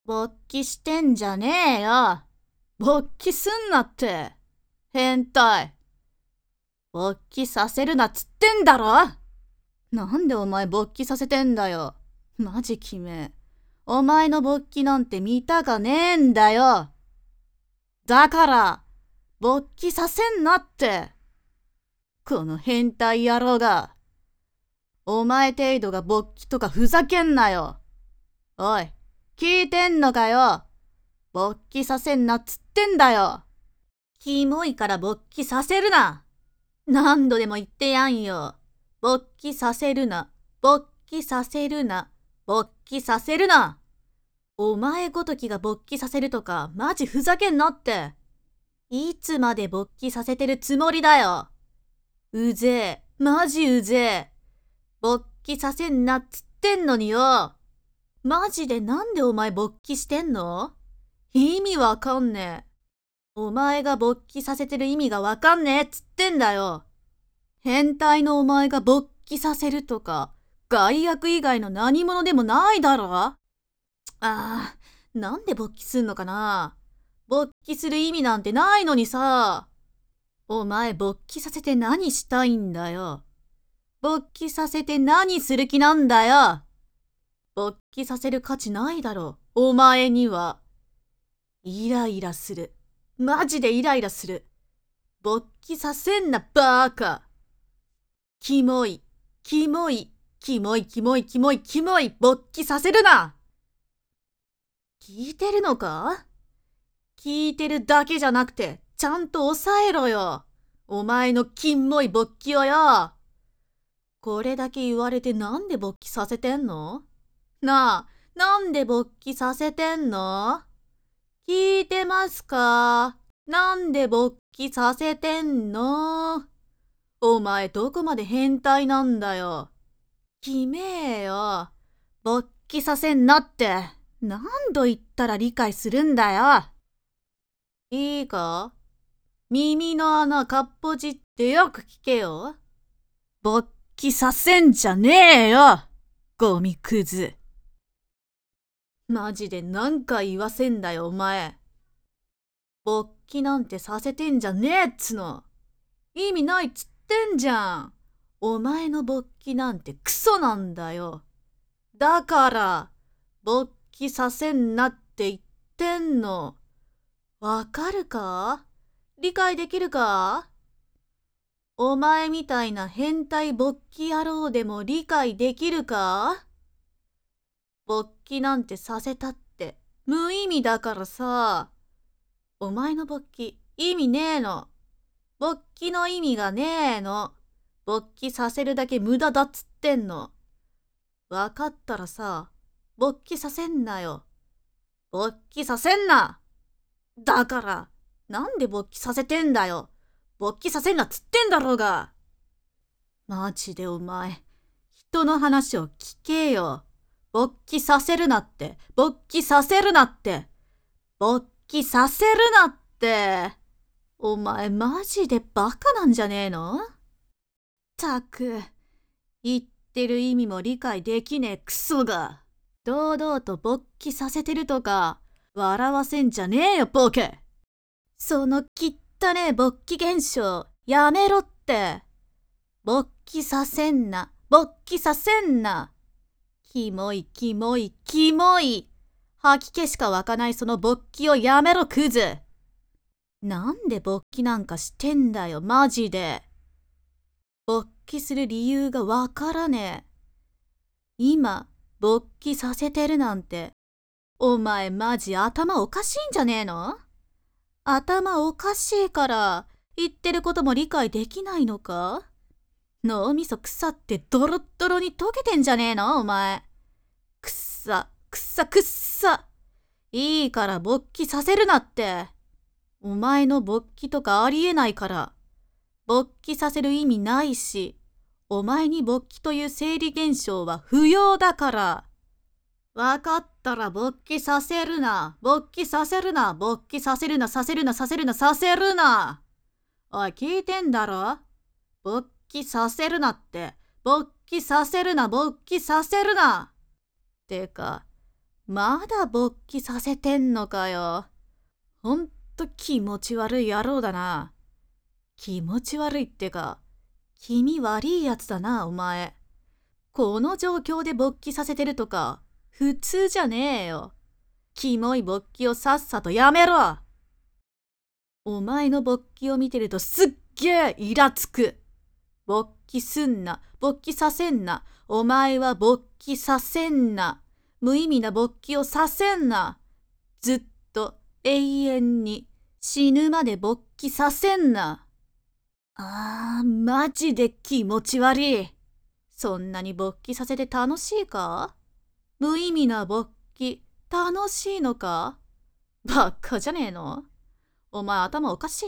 勃起してんじゃねえよ。勃起すんなって。変態。勃起させるなっつってんだろ。なんでお前勃起させてんだよ。マジきめ。お前の勃起なんて見たかねえんだよ。だから、勃起させんなって。この変態野郎が。お前程度が勃起とかふざけんなよ。おい、聞いてんのかよ。勃起させんなっつってんだよ。キモいから勃起させるな。何度でも言ってやんよ。勃起させるな。勃起させるな。勃起させるな。お前ごときが勃起させるとか、マジふざけんなって。いつまで勃起させてるつもりだよ。うぜえ。マジうぜえ。勃起させんなっつってんのによ。マジでなんでお前勃起してんの？意味わかんねえ。お前が勃起させてる意味がわかんねえっつってんだよ。変態のお前が勃起させるとか、害悪以外の何者でもないだろ。なんで勃起すんのかな。勃起する意味なんてないのにさ。お前勃起させて何したいんだよ。勃起させて何する気なんだよ。勃起させる価値ないだろ、お前には。イライラする。マジでイライラする。勃起させんな、バーカ。キモい、キモい、キモい、キモい、キモい、キモい、勃起させるな。聞いてるのか？聞いてるだけじゃなくて、ちゃんと抑えろよ。お前のキモい勃起をよ。これだけ言われてなんで勃起させてんの？なあ、なんで勃起させてんの？聞いてますか？なんで勃起させてんの？お前どこまで変態なんだよ。きめえよ。勃起させんなって。何度言ったら理解するんだよ。いいか？耳の穴かっぽじってよく聞けよ。勃起させんじゃねえよ。ゴミクズ。マジで何回言わせんだよお前。勃起なんてさせてんじゃねえっつの。意味ないっつってんじゃん。お前の勃起なんてクソなんだよ。だから、勃起させんなって言ってんの。わかるか？理解できるか？お前みたいな変態勃起野郎でも理解できるか？勃起なんてさせたって無意味だからさ。お前の勃起意味ねえの。勃起の意味がねえの。勃起させるだけ無駄だっつってんの。わかったらさ、勃起させんなよ。勃起させんな。だから、なんで勃起させてんだよ。勃起させんなっつってんだろうが。マジでお前、人の話を聞けよ。勃起させるなって、勃起させるなって、勃起させるなって。お前マジでバカなんじゃねえの？たく、言ってる意味も理解できねえクソが。堂々と勃起させてるとか、笑わせんじゃねえよボケ。その汚ねえ勃起現象、やめろって。勃起させんな、勃起させんな。キモいキモいキモい。吐き気しか湧かないその勃起をやめろクズ。なんで勃起なんかしてんだよマジで。勃起する理由がわからねえ。今、勃起させてるなんて、お前マジ頭おかしいんじゃねえの？頭おかしいから言ってることも理解できないのか？脳みそ腐ってドロッドロに溶けてんじゃねえのお前。くっさ、くっさくっさ。いいから勃起させるなって。お前の勃起とかありえないから。勃起させる意味ないし、お前に勃起という生理現象は不要だから。わかったら勃起させるな。勃起させるな。勃起させるな。させるな。させるな。させるな。おい、聞いてんだろ？勃起させるなって。勃起させるな。勃起させるな。てか、 まだ勃起させてんのかよ。ほんと気持ち悪い野郎だな。気持ち悪いってか、気味悪いやつだな、お前。この状況で勃起させてるとか、普通じゃねえよ。キモい勃起をさっさとやめろ。お前の勃起を見てるとすっげえイラつく。勃起すんな、勃起させんな。お前は勃起させんな。無意味な勃起をさせんな。ずっと永遠に死ぬまで勃起させんな。マジで気持ち悪い。そんなに勃起させて楽しいか？無意味な勃起、楽しいのか？ばっかじゃねえの？お前頭おかしいって。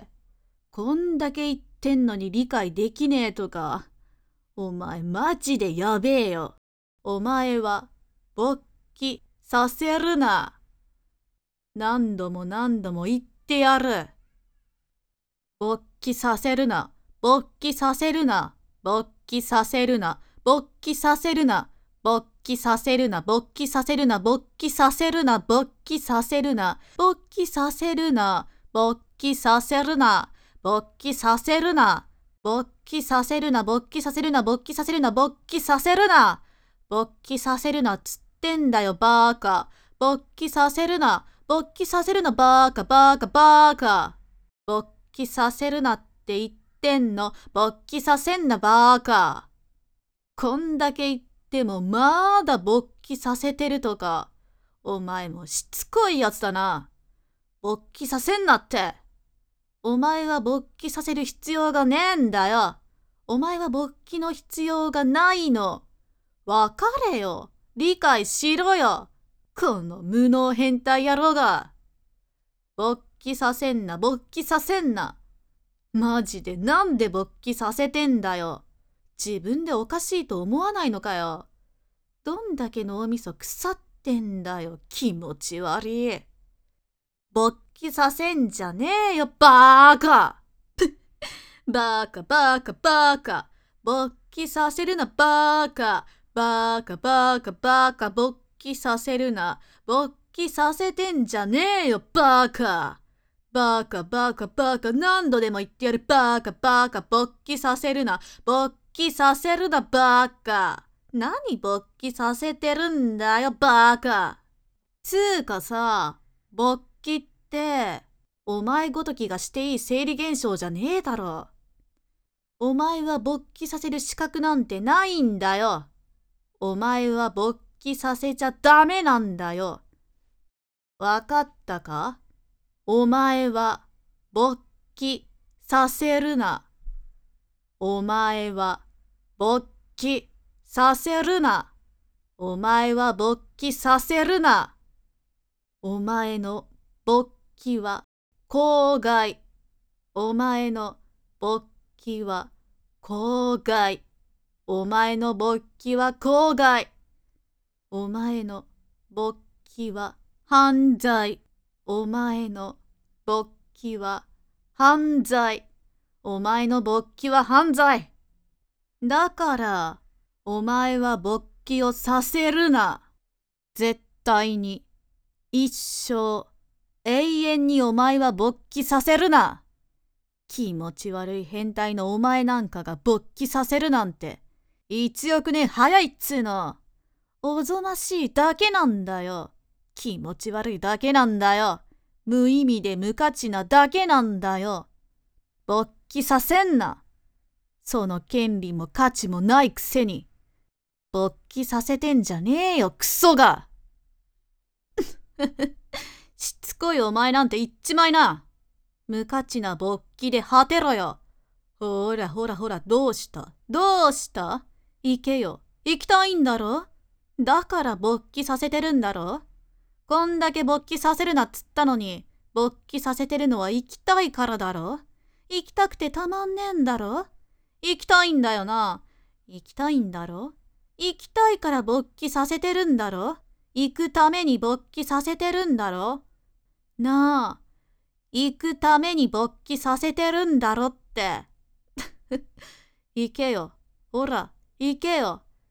こんだけ言ってんのに理解できねえとか。お前マジでやべえよ。お前は勃起させるな。何度も何度も言ってやる。勃起させるな。勃起させるな。勃起させるな。勃起させるな。勃起させるな。勃起させるな。勃起させるな。勃起させるな。勃起させるな。勃起させるな。勃起させるな。勃起させるな。勃起させるな。勃起させるな。勃起させるな。勃起させるなっつってんだよ、バーカ。勃起させるな。勃起させるな、バーカ、バーカ、バーカ。勃起させるなって言ってんの。勃起させんな、バーカ。こんだけ言ってもまだ勃起させてるとか。お前もしつこいやつだな。勃起させんなって。お前は勃起させる必要がねえんだよ。お前は勃起の必要がないの。わかれよ。理解しろよ。この無能変態野郎が。勃起させんな、勃起させんな。マジでなんで勃起させてんだよ。自分でおかしいと思わないのかよ。どんだけ脳みそ腐ってんだよ。気持ち悪い。勃起させんじゃねえよ、バーカ。バーカ、バーカ、バーカ。勃起させるな、バーカ。バーカ、バーカ、バーカ。勃起させるな。勃起させてんじゃねえよ、バーカ。バーカ、バーカ、バーカ。何度でも言ってやる、バーカ、バーカ。勃起させるな。勃起させるな、バーカ。何勃起させてるんだよ、バーカ。つーかさ、勃起って、お前ごときがしていい生理現象じゃねえだろ。お前は勃起させる資格なんてないんだよ。お前は勃起させちゃダメなんだよ。わかったか？お前は勃起させるな。お前は勃起させるな。お前は勃起させるな。お前の勃起は口外。お前の勃起は口外。お前の勃起は口外。お前の勃起は犯罪。お前の勃起は犯罪。お前の勃起は犯罪。だから、お前は勃起をさせるな。絶対に。一生、永遠にお前は勃起させるな。気持ち悪い変態のお前なんかが勃起させるなんて、1億年早いっつーの。おぞましいだけなんだよ。気持ち悪いだけなんだよ。無意味で無価値なだけなんだよ。勃起させんな。その権利も価値もないくせに。勃起させてんじゃねえよ、クソが。しつこいお前なんて言っちまいな。無価値な勃起で果てろよ。ほらほらほら、どうしたどうした？行けよ。行きたいんだろ？だから勃起させてるんだろ？こんだけ勃起させるなっつったのに、勃起させてるのは行きたいからだろ？行きたくてたまんねえんだろ？行きたいんだよな。行きたいんだろ？行きたいから勃起させてるんだろ？行くために勃起させてるんだろ？なあ、行くために勃起させてるんだろって。行けよ。ほら、行けよ。